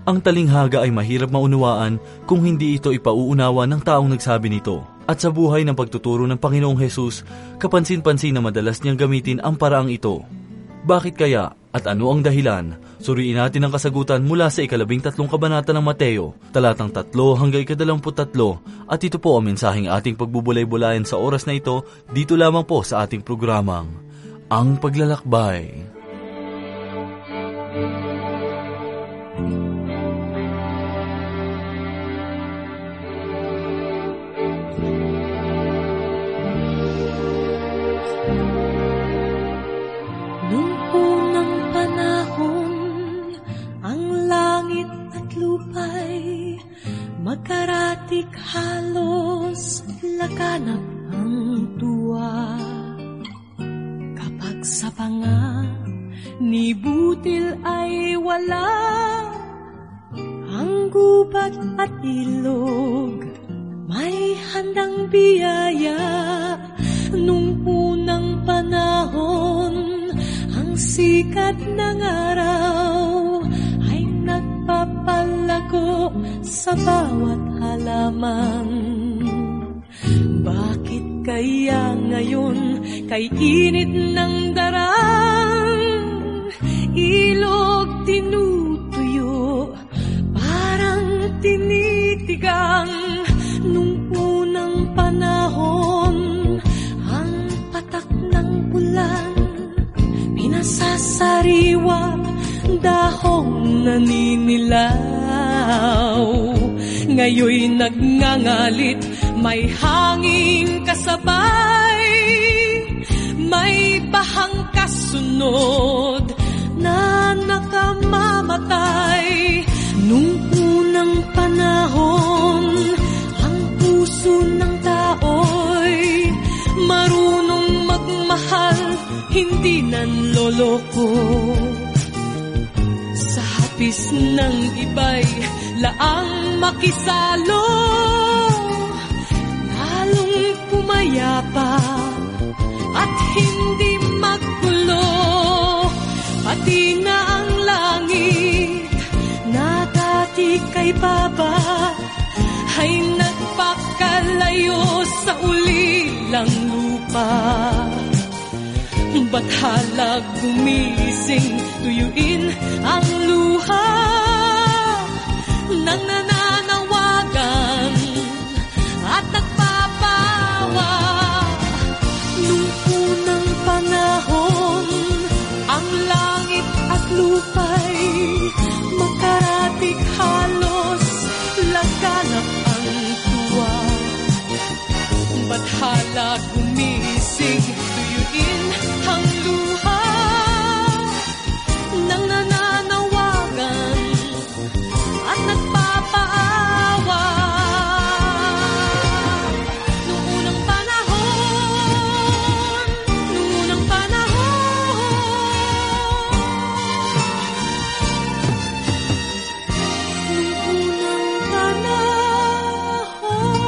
Ang talinghaga ay mahirap maunawaan kung hindi ito ipauunawa ng taong nagsabi nito. At sa buhay ng pagtuturo ng Panginoong Hesus, kapansin-pansin na madalas niyang gamitin ang paraang ito. Bakit kaya at ano ang dahilan? Suriin natin ang kasagutan mula sa 13 kabanata ng Mateo, talatang 3 hanggang 23, at ito po ang mensaheng ating pagbubulay-bulayan sa oras na ito, dito lamang po sa ating programang, Ang Paglalakbay. Magkaratik halos laganap ang tuwa. Kapag sa panga ni butil ay wala, ang gubat at ilog may handang biyaya. Nung unang panahon, ang sikat ng araw ay nagpapalago sa bawat halaman. Bakit kaya ngayon kay init ng darang ilog tinutuyo, parang tinitigang? Nung unang panahon, ang patak ng ulan pinasasariwa, dahong naninilaw. Ngayon'y nagngangalit, may hanging kasabay, may bahang kasunod na nakamamatay. Nung unang panahon, ang puso ng tao'y marunong magmahal, hindi nanloloko. Sa hapis ng iba'y laang makisalo, lalong pumayapa at hindi maggulo. Pati na ang langit na dati kay Baba ay nagpakalayo sa ulilang lupa. Ba't halag gumising, tuyuin ang luha nang nananawagan at nagpapawa. Nung unang panahon, ang langit at lupa'y magkaratik halos laganap ang tuwa. Ba't halag gumising, tuyuin ang luha nang nananawagan at nagpapaawa. Nung unang panahon, nung unang panahon, nung unang panahon.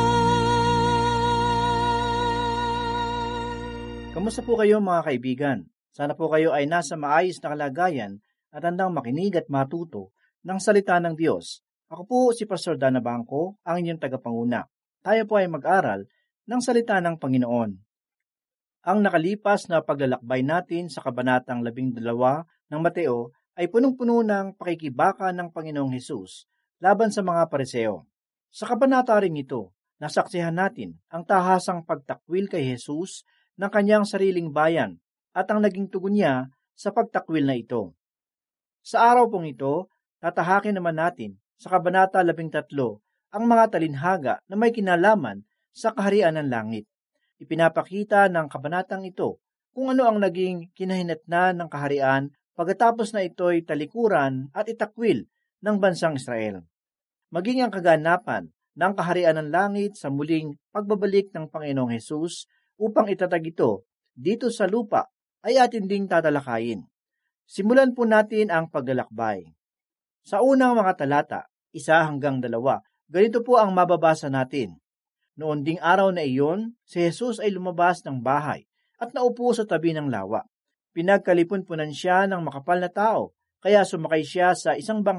Kamusta po kayo mga kaibigan? Sana po kayo ay nasa maayos na kalagayan at handang makinig at matuto ng salita ng Diyos. Ako po si Pastor Dana Bangko, ang inyong tagapanguna. Tayo po ay mag-aral ng salita ng Panginoon. Ang nakalipas na paglalakbay natin sa kabanatang 12 ng Mateo ay punong-puno ng pakikibaka ng Panginoong Hesus laban sa mga Pariseo. Sa kabanata ring ito, nasaksihan natin ang tahasang pagtakwil kay Hesus ng kanyang sariling bayan at ang naging tugon niya sa pagtakwil na ito. Sa araw pong ito, tatahakin naman natin sa kabanata 13 ang mga talinhaga na may kinalaman sa kaharian ng langit. Ipinapakita ng kabanatang ito kung ano ang naging kinahinatnan ng kaharian pagkatapos na ito'y talikuran at itakwil ng bansang Israel. Maging ang kaganapan ng kaharian ng langit sa muling pagbabalik ng Panginoong Hesus upang itatag ito dito sa lupa ay atin ding tatalakayin. Simulan po natin ang paglalakbay. Sa unang mga talata, 1 hanggang 2, ganito po ang mababasa natin. Noon ding araw na iyon, si Jesus ay lumabas ng bahay at naupo sa tabi ng lawa. Pinagkalipon-punan siya ng makapal na tao, kaya sumakay siya sa isang bangka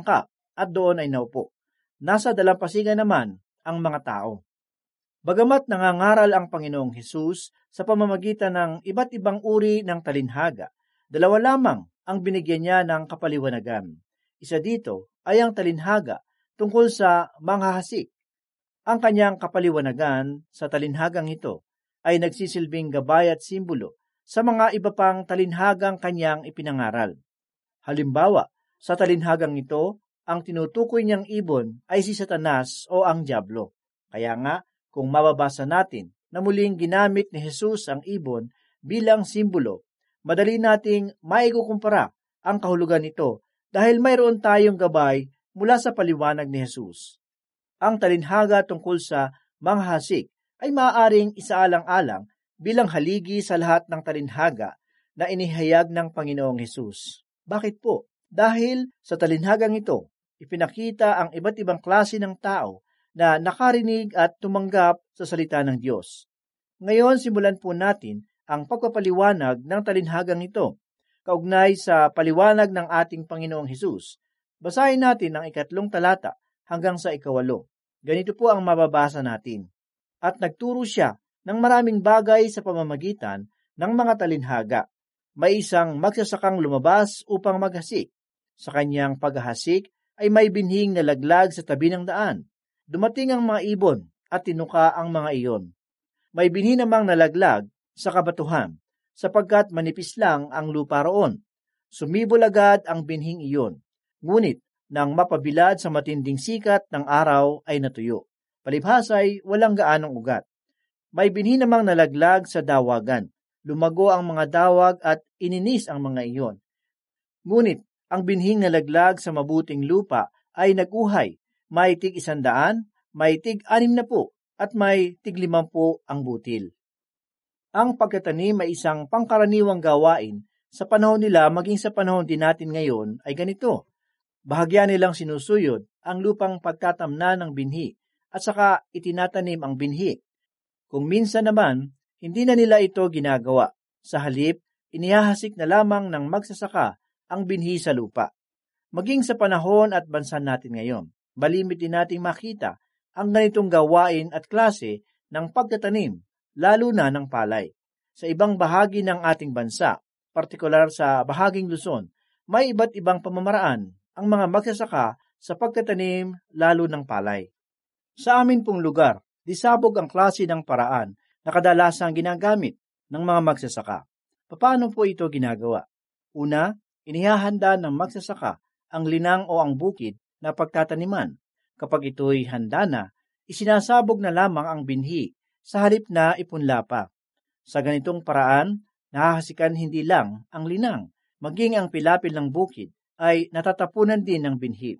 at doon ay naupo. Nasa dalampasigan naman ang mga tao. Bagamat nangangaral ang Panginoong Hesus sa pamamagitan ng iba't ibang uri ng talinhaga, dalawa lamang ang binigyan niya ng kapaliwanagan. Isa dito ay ang talinhaga tungkol sa manghahasik. Ang kanyang kapaliwanagan sa talinhagang ito ay nagsisilbing gabay at simbolo sa mga iba pang talinhagang kanyang ipinangaral. Halimbawa, sa talinhagang ito, ang tinutukoy niyang ibon ay si Satanas o ang Diablo. Kaya nga, kung mababasa natin na muling ginamit ni Hesus ang ibon bilang simbolo, madali nating maikukumpara ang kahulugan nito dahil mayroon tayong gabay mula sa paliwanag ni Hesus. Ang talinhaga tungkol sa manghasik ay maaaring isaalang-alang bilang haligi sa lahat ng talinhaga na inihayag ng Panginoong Hesus. Bakit po? Dahil sa talinhagang ito, ipinakita ang iba't ibang klase ng tao na nakarinig at tumanggap sa salita ng Diyos. Ngayon, simulan po natin ang pagpapaliwanag ng talinhagang ito, kaugnay sa paliwanag ng ating Panginoong Hesus. Basahin natin ang 3 talata hanggang sa 8. Ganito po ang mababasa natin. At nagturo siya ng maraming bagay sa pamamagitan ng mga talinhaga. May isang magsasakang lumabas upang maghasik. Sa kanyang paghahasik ay may binhing na laglag sa tabi ng daan. Dumating ang mga ibon at tinuka ang mga iyon. May binhi namang nalaglag sa kabatuhan, sapagkat manipis lang ang lupa roon. Sumibol agad ang binhing iyon, ngunit nang mapabilad sa matinding sikat ng araw ay natuyo. Palibhasay walang gaanong ugat. May binhi namang nalaglag sa dawagan. Lumago ang mga dawag at ininis ang mga iyon. Ngunit ang binhing nalaglag sa mabuting lupa ay naguhay. May tig 100, may tig 60, at may tig 50 ang butil. Ang pagtatanim ay isang pangkaraniwang gawain sa panahon nila maging sa panahon din natin ngayon ay ganito. Bahagya nilang sinusuyod ang lupang pagtatamnan ng binhi at saka itinatanim ang binhi. Kung minsan naman, hindi na nila ito ginagawa. Sa halip, inihahasik na lamang ng magsasaka ang binhi sa lupa. Maging sa panahon at bansa natin ngayon, malimit din nating makita ang ganitong gawain at klase ng pagtatanim, lalo na ng palay. Sa ibang bahagi ng ating bansa, partikular sa bahaging Luzon, may iba't ibang pamamaraan ang mga magsasaka sa pagtatanim lalo ng palay. Sa amin pong lugar, disabog ang klase ng paraan na kadalasang ginagamit ng mga magsasaka. Paano po ito ginagawa? Una, inihahanda ng magsasaka ang linang o ang bukid na pagtataniman. Kapag ito'y handa na, isinasabog na lamang ang binhi sa halip na ipunla pa. Sa ganitong paraan, nahahasikan hindi lang ang linang, maging ang pilapil ng bukid ay natatapunan din ng binhi.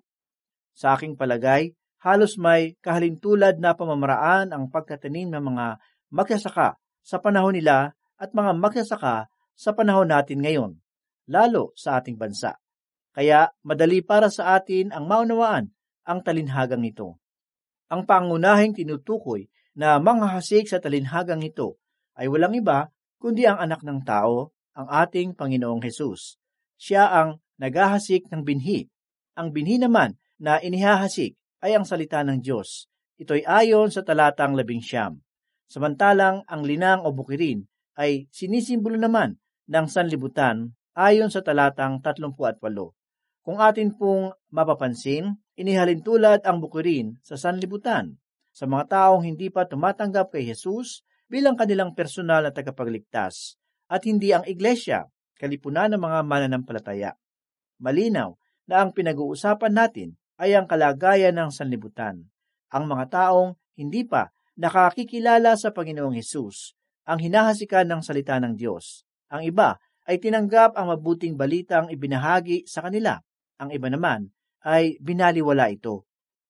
Sa aking palagay, halos may kahalintulad na pamamaraan ang pagtatanim ng mga magsasaka sa panahon nila at mga magsasaka sa panahon natin ngayon, lalo sa ating bansa. Kaya madali para sa atin ang maunawaan ang talinhagang ito. Ang pangunahing tinutukoy na manghahasik sa talinhagang ito ay walang iba kundi ang anak ng tao, ang ating Panginoong Hesus. Siya ang naghahasik ng binhi. Ang binhi naman na inihahasik ay ang salita ng Diyos. Ito'y ayon sa talatang 11. Samantalang ang linang o bukirin ay sinisimbolo naman ng sanlibutan ayon sa talatang 38. Kung atin pong mapapansin, inihalintulad ang bukirin sa sanlibutan sa mga taong hindi pa tumatanggap kay Jesus bilang kanilang personal na tagapagligtas at hindi ang iglesia, kalipunan ng mga mananampalataya. Malinaw na ang pinag-uusapan natin ay ang kalagayan ng sanlibutan. Ang mga taong hindi pa nakakikilala sa Panginoong Hesus ang hinahasikan ng salita ng Diyos. Ang iba ay tinanggap ang mabuting balitang ibinahagi sa kanila. Ang iba naman ay binaliwala ito.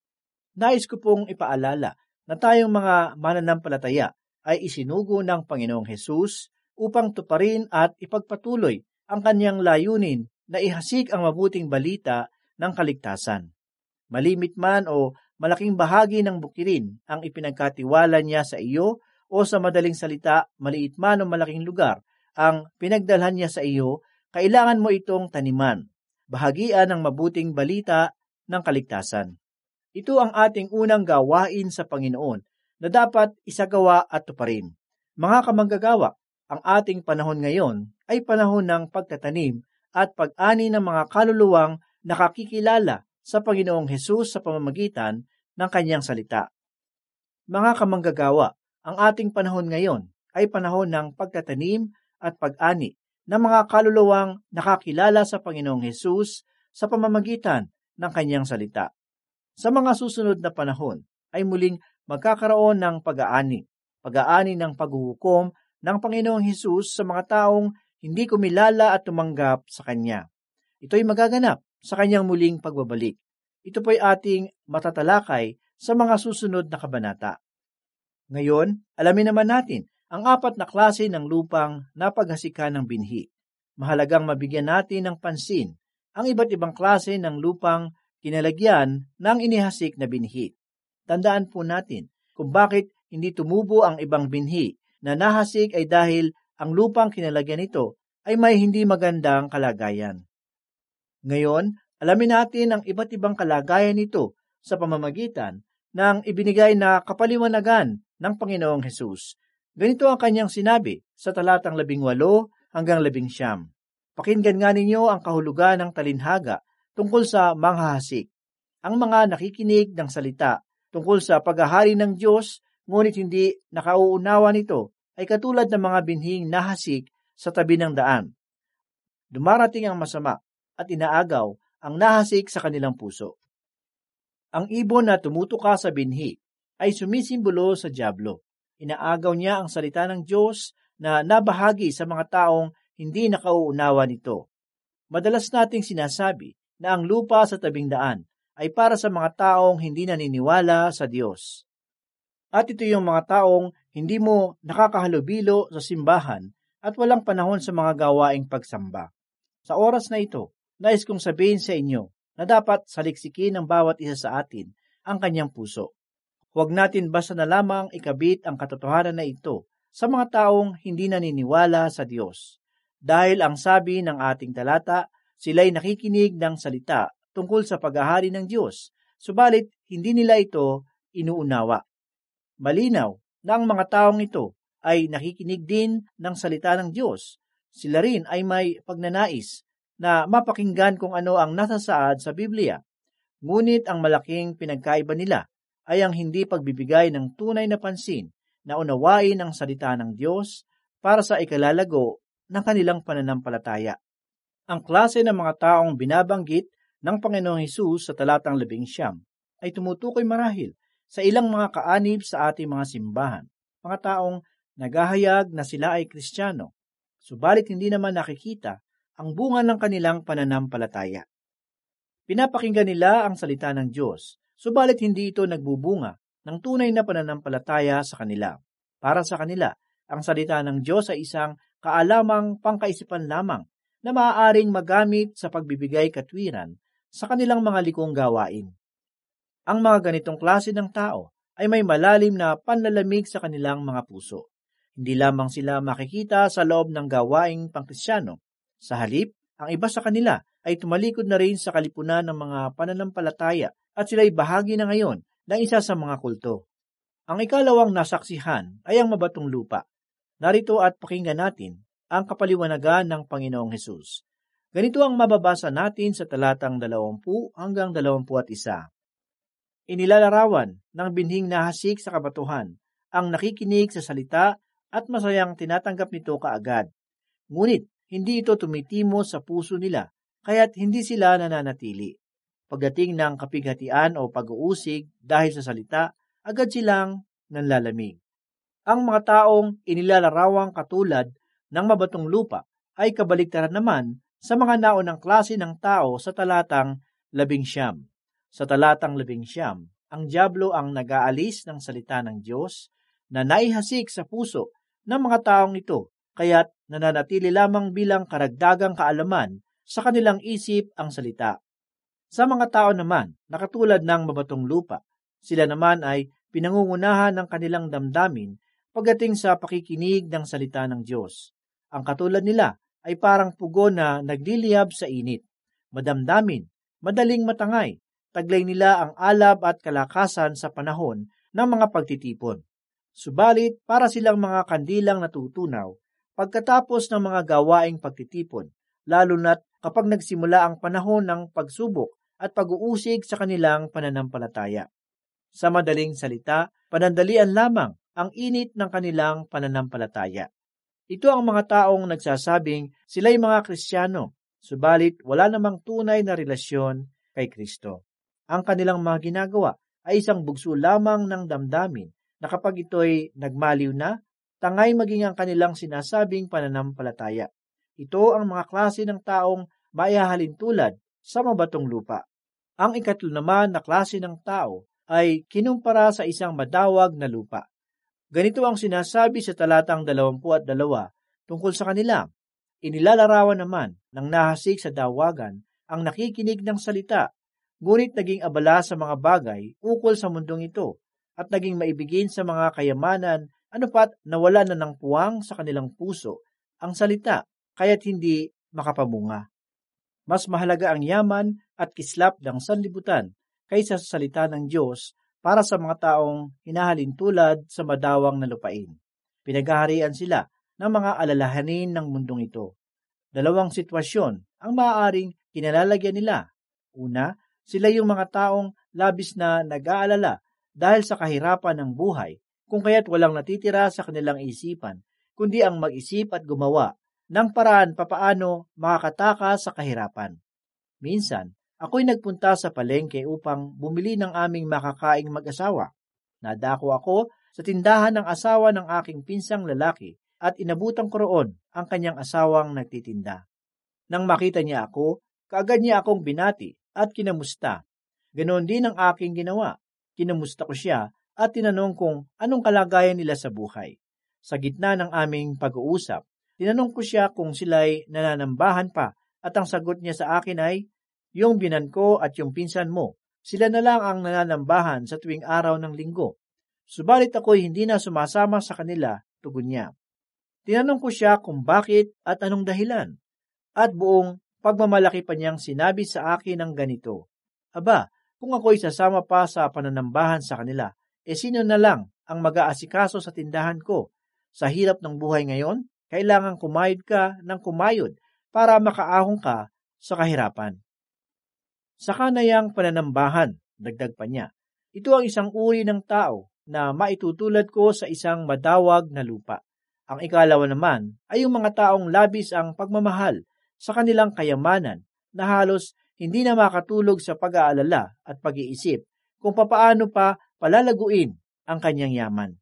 Nais ko pong ipaalala na tayong mga mananampalataya ay isinugo ng Panginoong Hesus upang tuparin at ipagpatuloy ang kanyang layunin na ihasik ang mabuting balita ng kaligtasan. Malimit man o malaking bahagi ng bukirin ang ipinagkatiwala niya sa iyo o sa madaling salita, maliit man o malaking lugar, ang pinagdalhan niya sa iyo, kailangan mo itong taniman. Bahagian ng mabuting balita ng kaligtasan. Ito ang ating unang gawain sa Panginoon na dapat isagawa at tuparin. Mga kamanggagawa, ang ating panahon ngayon ay panahon ng pagtatanim at pag-ani ng mga kaluluwang nakakikilala sa Panginoong Hesus sa pamamagitan ng kanyang salita. Mga kamanggagawa, ang ating panahon ngayon ay panahon ng pagtatanim at pag-ani ng mga kaluluwang nakakilala sa Panginoong Hesus sa pamamagitan ng kanyang salita. Sa mga susunod na panahon ay muling magkakaroon ng pag-aani ng paghuhukom ng Panginoong Hesus sa mga taong hindi kumilala at tumanggap sa Kanya. Ito'y magaganap sa Kanyang muling pagbabalik. Ito po'y ating matatalakay sa mga susunod na kabanata. Ngayon, alamin naman natin ang 4 na klase ng lupang napaghasikan ng binhi. Mahalagang mabigyan natin ng pansin ang iba't ibang klase ng lupang kinalagyan ng inihasik na binhi. Tandaan po natin kung bakit hindi tumubo ang ibang binhi na nahasik ay dahil ang lupang kinalagyan nito ay may hindi magandang kalagayan. Ngayon, alamin natin ang iba't ibang kalagayan nito sa pamamagitan ng ibinigay na kapaliwanagan ng Panginoong Hesus. Ganito ang kanyang sinabi sa talatang 18 hanggang 19. Pakinggan nga ninyo ang kahulugan ng talinhaga tungkol sa manghahasik. Ang mga nakikinig ng salita tungkol sa paghahari ng Diyos, ngunit hindi nakauunawa nito, ay katulad ng mga binhing nahasik sa tabi ng daan. Dumarating ang masama at inaagaw ang nahasik sa kanilang puso. Ang ibon na tumutuka sa binhi ay sumisimbolo sa dyablo. Inaagaw niya ang salita ng Diyos na nabahagi sa mga taong hindi nakauunawa nito. Madalas nating sinasabi na ang lupa sa tabing daan ay para sa mga taong hindi naniniwala sa Diyos. At ito yung mga taong hindi mo nakakahalubilo sa simbahan at walang panahon sa mga gawaing pagsamba. Sa oras na ito, nais kong sabihin sa inyo na dapat saliksikin ng bawat isa sa atin ang kanyang puso. Huwag natin basta na lamang ikabit ang katotohanan na ito sa mga taong hindi naniniwala sa Diyos. Dahil ang sabi ng ating talata, sila'y nakikinig ng salita tungkol sa paghahari ng Diyos, subalit hindi nila ito inuunawa. Malinaw na ang mga taong ito ay nakikinig din ng salita ng Diyos. Sila rin ay may pagnanais na mapakinggan kung ano ang nasasaad sa Biblia. Ngunit ang malaking pinagkaiba nila ay ang hindi pagbibigay ng tunay na pansin na unawain ang salita ng Diyos para sa ikalalago ng kanilang pananampalataya. Ang klase ng mga taong binabanggit ng Panginoong Hesus sa talatang 19 ay tumutukoy marahil sa ilang mga kaanib sa ating mga simbahan, mga taong naghahayag na sila ay Kristiyano, subalit hindi naman nakikita ang bunga ng kanilang pananampalataya. Pinapakinggan nila ang salita ng Diyos, subalit hindi ito nagbubunga ng tunay na pananampalataya sa kanila. Para sa kanila, ang salita ng Diyos ay isang kaalamang pangkaisipan lamang na maaaring magamit sa pagbibigay katwiran sa kanilang mga likong gawain. Ang mga ganitong klase ng tao ay may malalim na panlalamig sa kanilang mga puso. Hindi lamang sila makikita sa loob ng gawaing pangkristyano. Sa halip, ang iba sa kanila ay tumalikod na rin sa kalipunan ng mga pananampalataya at sila'y bahagi na ngayon ng isa sa mga kulto. Ang ikalawang nasaksihan ay ang mabatong lupa. Narito at pakinggan natin ang kapaliwanagan ng Panginoong Hesus. Ganito ang mababasa natin sa talatang 20 hanggang 21. Inilalarawan ng binhing nahasik sa kabatuhan ang nakikinig sa salita at masayang tinatanggap nito kaagad. Ngunit hindi ito tumitimo sa puso nila, kaya't hindi sila nananatili. Pagdating ng kapighatian o pag-uusig dahil sa salita, agad silang nanlalamig. Ang mga taong inilarawang katulad ng mabatong lupa ay kabaligtaran naman sa mga naunang klase ng tao sa talatang 19. Sa talatang 19, ang dyablo ang nag-aalis ng salita ng Diyos na naihasik sa puso ng mga taong ito, kaya't nananatili lamang bilang karagdagang kaalaman sa kanilang isip ang salita. Sa mga tao naman na katulad ng mabatong lupa, sila naman ay pinangungunahan ng kanilang damdamin pagdating sa pakikinig ng salita ng Diyos. Ang katulad nila ay parang pugo na nagliliyab sa init, madamdamin, madaling matangay, taglay nila ang alab at kalakasan sa panahon ng mga pagtitipon. Subalit, para silang mga kandilang natutunaw pagkatapos ng mga gawaing pagtitipon, lalo na't kapag nagsimula ang panahon ng pagsubok at pag-uusig sa kanilang pananampalataya. Sa madaling salita, panandalian lamang ang init ng kanilang pananampalataya. Ito ang mga taong nagsasabing sila'y mga Kristiyano, subalit wala namang tunay na relasyon kay Kristo. Ang kanilang mga ginagawa ay isang bugso lamang ng damdamin na kapag ito'y nagmaliw na, tangay maging ang kanilang sinasabing pananampalataya. Ito ang mga klase ng taong maihahalin tulad sa mabatong lupa. Ang ikatlo naman na klase ng tao ay kinumpara sa isang madawag na lupa. Ganito ang sinasabi sa talatang 22 tungkol sa kanila. Inilalarawan naman ng nahasik sa dawagan ang nakikinig ng salita, ngunit naging abala sa mga bagay ukol sa mundong ito, at naging maibigin sa mga kayamanan, anupat nawala na ng puwang sa kanilang puso ang salita, kaya't hindi makapamunga. Mas mahalaga ang yaman at kislap ng sanlibutan kaysa sa salita ng Diyos para sa mga taong hinahalin tulad sa madawang na lupain. Pinaghaharian sila ng mga alalahanin ng mundong ito. Dalawang sitwasyon ang maaaring kinalalagyan nila. Una, sila yung mga taong labis na nag-aalala dahil sa kahirapan ng buhay, kung kaya't walang natitira sa kanilang isipan, kundi ang mag-isip at gumawa ng paraan papaano makakatakas sa kahirapan. Minsan, ako'y nagpunta sa palengke upang bumili ng aming makakaing mag-asawa. Nadako ako sa tindahan ng asawa ng aking pinsang lalaki at inabutan ko roon ang kanyang asawang nagtitinda. Nang makita niya ako, kaagad niya akong binati at kinamusta. Ganoon din ang aking ginawa. Kinamusta ko siya at tinanong kung anong kalagayan nila sa buhay. Sa gitna ng aming pag-uusap, tinanong ko siya kung sila'y nananambahan pa at ang sagot niya sa akin ay, yung binan ko at yung pinsan mo, sila na lang ang nananambahan sa tuwing araw ng linggo. Subalit ako'y hindi na sumasama sa kanila, tugon niya. Tinanong ko siya kung bakit at anong dahilan. At buong pagmamalaki pa niyang sinabi sa akin ng ganito, Aba, kung ako'y sasama pa sa pananambahan sa kanila, sino na lang ang mag-aasikaso sa tindahan ko? Sa hirap ng buhay ngayon, kailangan kumayod ka ng kumayod para makaahon ka sa kahirapan. Sa kanayang pananambahan, dagdag pa niya, ito ang isang uri ng tao na maitutulad ko sa isang madawag na lupa. Ang ikalawa naman ay yung mga taong labis ang pagmamahal sa kanilang kayamanan na halos hindi na makatulog sa pag-aalala at pag-iisip kung papaano pa palalaguin ang kanyang yaman.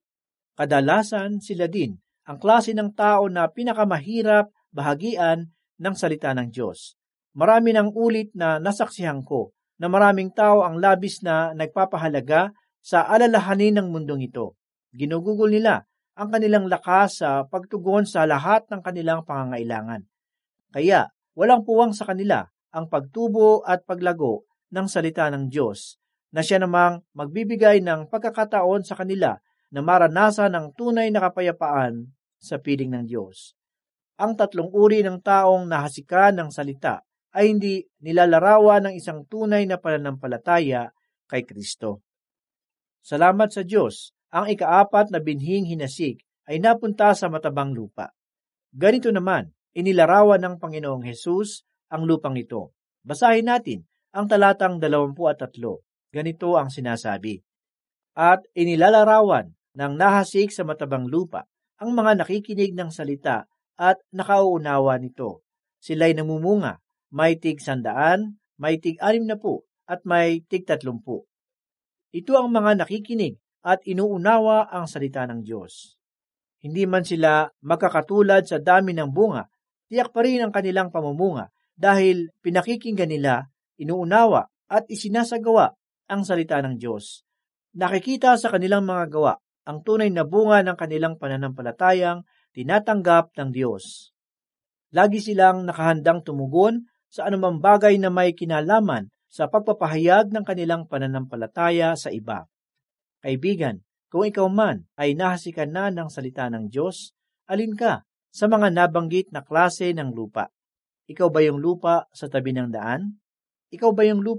Kadalasan sila din ang klase ng tao na pinakamahirap bahagian ng salita ng Diyos. Marami ng ulit na nasaksihan ko na maraming tao ang labis na nagpapahalaga sa alalahanin ng mundong ito. Ginugugol nila ang kanilang lakas sa pagtugon sa lahat ng kanilang pangangailangan. Kaya walang puwang sa kanila ang pagtubo at paglago ng salita ng Diyos, na siya namang magbibigay ng pagkakataon sa kanila na maranasan ang tunay na kapayapaan sa piling ng Diyos. Ang tatlong uri ng taong nahasikan ng salita ay hindi nilalarawan ng isang tunay na pananampalataya kay Kristo. Salamat sa Diyos, ang ikaapat na binhing hinasik ay napunta sa matabang lupa. Ganito naman, inilarawan ng Panginoong Hesus ang lupang ito. Basahin natin ang talatang 23. Ganito ang sinasabi. At inilalarawan ng nahasik sa matabang lupa ang mga nakikinig ng salita at nakauunawa nito. Sila'y namumunga, may tig 100, may tig 60, at may tig 30. Ito ang mga nakikinig at inuunawa ang salita ng Diyos. Hindi man sila magkakatulad sa dami ng bunga, tiyak pa rin ang kanilang pamumunga dahil pinakikinggan nila, inuunawa at isinasagawa ang salita ng Diyos. Nakikita sa kanilang mga gawa ang tunay na bunga ng kanilang pananampalatayang tinatanggap ng Diyos. Lagi silang nakahandang tumugon sa anumang bagay na may kinalaman sa pagpapahayag ng kanilang pananampalataya sa iba. Kaibigan, kung ikaw man ay nahasikan na ng salita ng Diyos, alin ka sa mga nabanggit na klase ng lupa? Ikaw ba yung lupa sa tabi ng daan? Ikaw ba yung lupa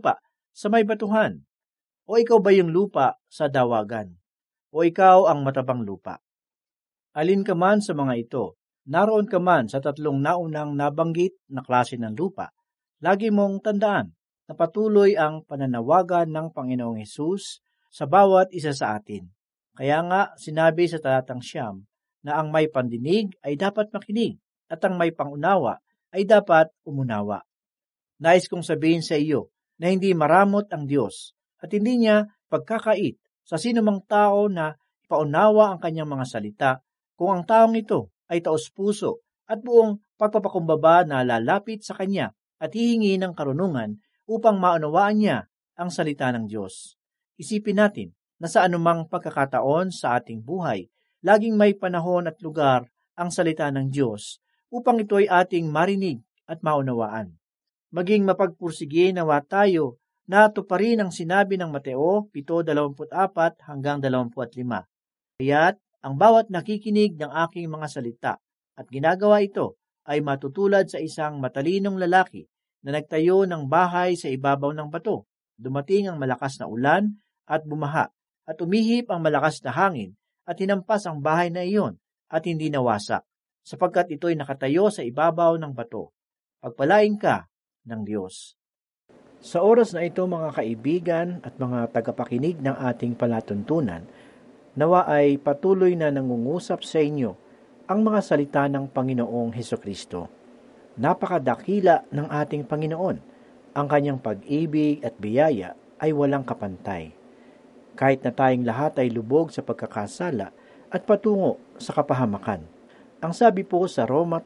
sa may batuhan? O ikaw ba yung lupa sa dawagan? O ikaw ang matabang lupa? Alin ka man sa mga ito, naroon ka man sa tatlong naunang nabanggit na klase ng lupa, lagi mong tandaan na patuloy ang pananawagan ng Panginoong Hesus sa bawat isa sa atin. Kaya nga sinabi sa talatang 9 na ang may pandinig ay dapat makinig at ang may pangunawa ay dapat umunawa. Nais kong sabihin sa iyo na hindi maramot ang Diyos at hindi niya pagkakait sa sinumang tao na ipaunawa ang kanyang mga salita kung ang taong ito ay taos-puso at buong pagpapakumbaba na lalapit sa kanya at hihingi ng karunungan upang maunawaan niya ang salita ng Diyos. Isipin natin na sa anumang pagkakataon sa ating buhay, laging may panahon at lugar ang salita ng Diyos upang ito ay ating marinig at maunawaan. Maging mapagpursige nawa tayo na tuparin ang sinabi ng Mateo 7:24 hanggang 25. Kaya't ang bawat nakikinig ng aking mga salita at ginagawa ito ay matutulad sa isang matalinong lalaki na nagtayo ng bahay sa ibabaw ng bato. Dumating ang malakas na ulan at bumaha at umihip ang malakas na hangin at hinampas ang bahay na iyon at hindi nawasak sapagkat ito'y nakatayo sa ibabaw ng bato. Pagpalain ka ng Diyos. Sa oras na ito mga kaibigan at mga tagapakinig ng ating palatuntunan, nawa ay patuloy na nangungusap sa inyo ang mga salita ng Panginoong Hesukristo. Napakadakila ng ating Panginoon. Ang kanyang pag-ibig at biyaya ay walang kapantay. Kahit na tayong lahat ay lubog sa pagkakasala at patungo sa kapahamakan. Ang sabi po sa Roma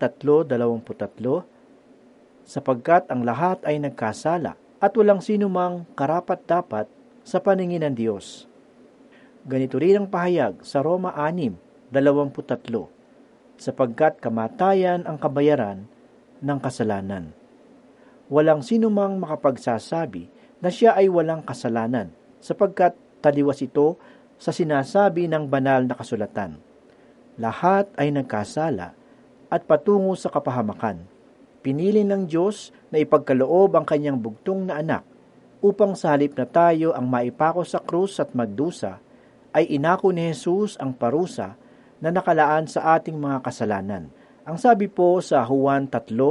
3:23, sapagkat ang lahat ay nagkasala at walang sino mang karapat-dapat sa paningin ng Diyos. Ganito rin ang pahayag sa Roma 6:23, sapagkat kamatayan ang kabayaran ng kasalanan. Walang sino mang makapagsasabi na siya ay walang kasalanan, sapagkat taliwas ito sa sinasabi ng banal na kasulatan. Lahat ay nagkasala at patungo sa kapahamakan. Pinili ng Diyos na ipagkaloob ang kanyang bugtong na anak upang sa halip na tayo ang maipako sa krus at magdusa, ay inako ni Jesus ang parusa na nakalaan sa ating mga kasalanan. Ang sabi po sa Juan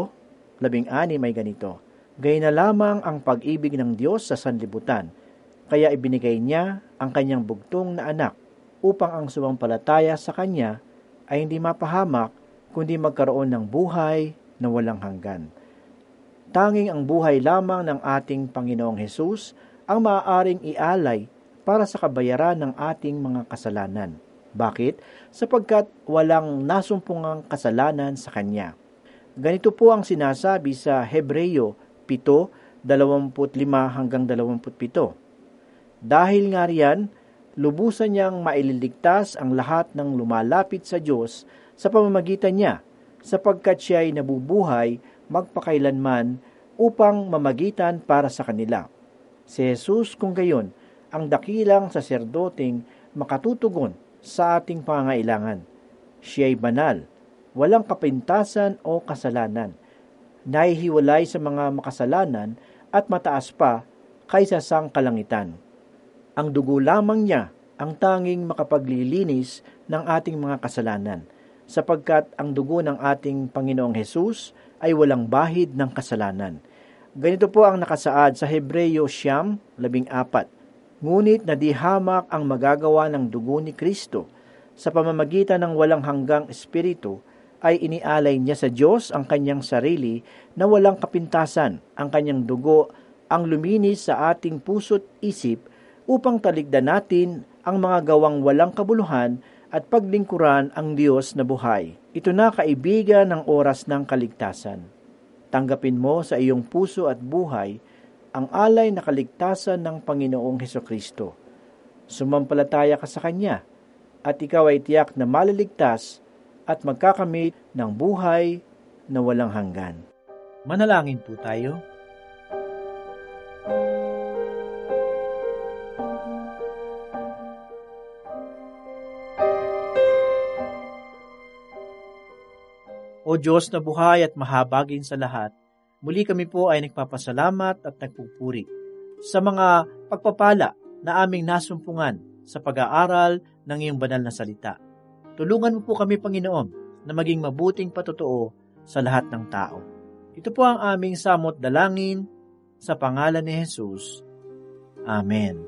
3:16 may ganito, "Gayon na lamang ang pag-ibig ng Diyos sa sanlibutan, kaya ibinigay niya ang kanyang bugtong na anak upang ang sumampalataya sa kanya ay hindi mapahamak kundi magkaroon ng buhay na walang hanggan." Tanging ang buhay lamang ng ating Panginoong Hesus ang maaaring ialay para sa kabayaran ng ating mga kasalanan. Bakit? Sapagkat walang nasumpungang kasalanan sa Kanya. Ganito po ang sinasabi sa Hebreo 7:25 hanggang 27. Dahil nga riyan, lubusan niyang maililigtas ang lahat ng lumalapit sa Diyos sa pamamagitan niya, sapagkat siya ay nabubuhay magpakailanman upang mamagitan para sa kanila. Si Jesus kung gayon, ang dakilang saserdoteng makatutugon sa ating pangangailangan. Siya ay banal, walang kapintasan o kasalanan, nahihiwalay sa mga makasalanan at mataas pa kaysa sang kalangitan. Ang dugo lamang niya ang tanging makapaglilinis ng ating mga kasalanan, sapagkat ang dugo ng ating Panginoong Hesus ay walang bahid ng kasalanan. Ganito po ang nakasaad sa Hebreo 9:14. Ngunit nadihamak ang magagawa ng dugo ni Kristo. Sa pamamagitan ng walang hanggang espiritu, ay inialay niya sa Diyos ang kanyang sarili na walang kapintasan. Ang kanyang dugo ang luminis sa ating puso't isip upang taligdan natin ang mga gawang walang kabuluhan at paglingkuran ang Diyos na buhay. Ito na kaibigan ng oras ng kaligtasan. Tanggapin mo sa iyong puso at buhay ang alay na kaligtasan ng Panginoong Hesukristo. Sumampalataya ka sa Kanya at ikaw ay tiyak na maliligtas at magkakamit ng buhay na walang hanggan. Manalangin po tayo. O Diyos na buhay at mahabagin sa lahat, muli kami po ay nagpapasalamat at nagpupuri sa mga pagpapala na aming nasumpungan sa pag-aaral ng iyong banal na salita. Tulungan mo po kami, Panginoon, na maging mabuting patotoo sa lahat ng tao. Ito po ang aming samot dalangin sa pangalan ni Jesus. Amen.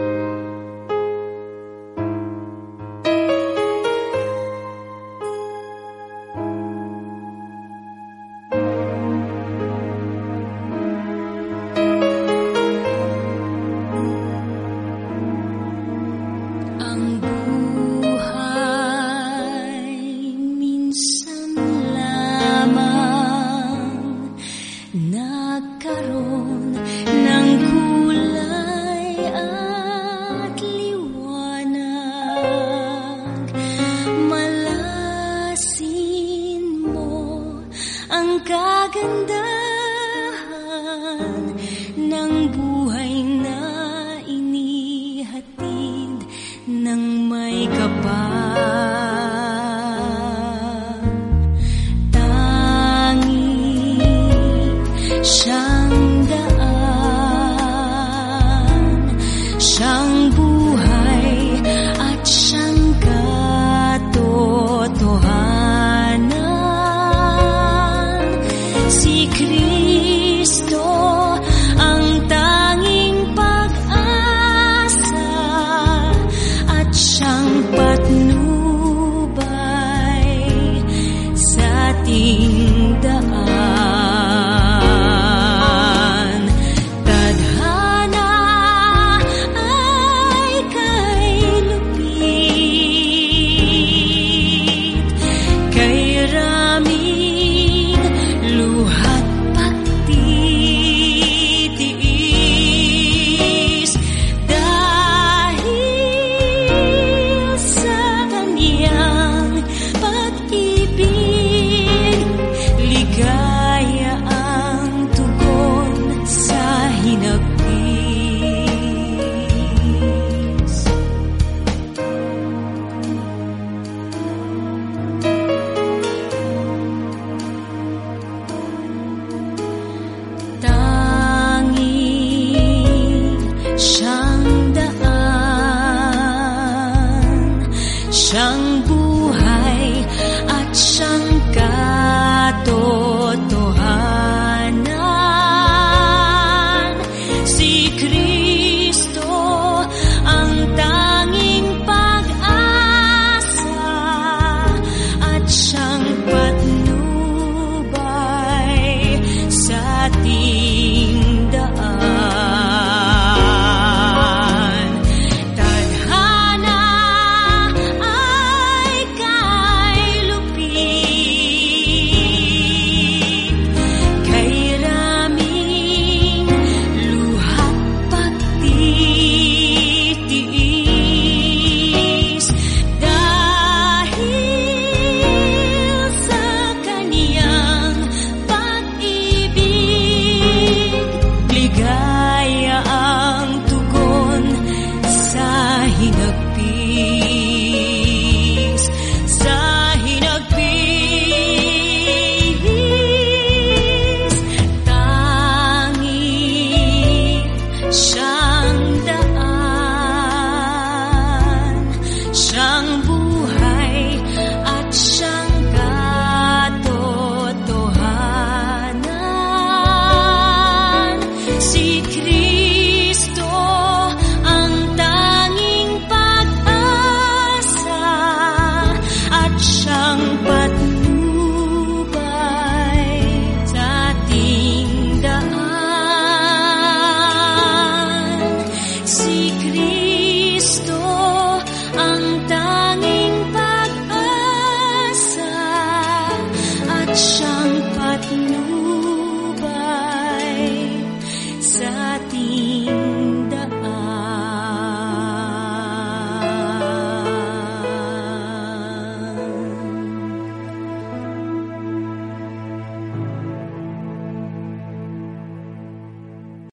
Kagandahan ng buhay na inihatid ng may kapal. Tangi siyang daan, siyang buhay at siyang katotohanan. Si Kristo ang tanging pag-asa at siyang patnubay sa ating daan. Tadhana ay kay lupit, kay raming luhat pagtitiis, dahil sa kaniyang pag-ibig, ligaya ang tugon sa hinapis. Tanging siyang daan, siyang buhay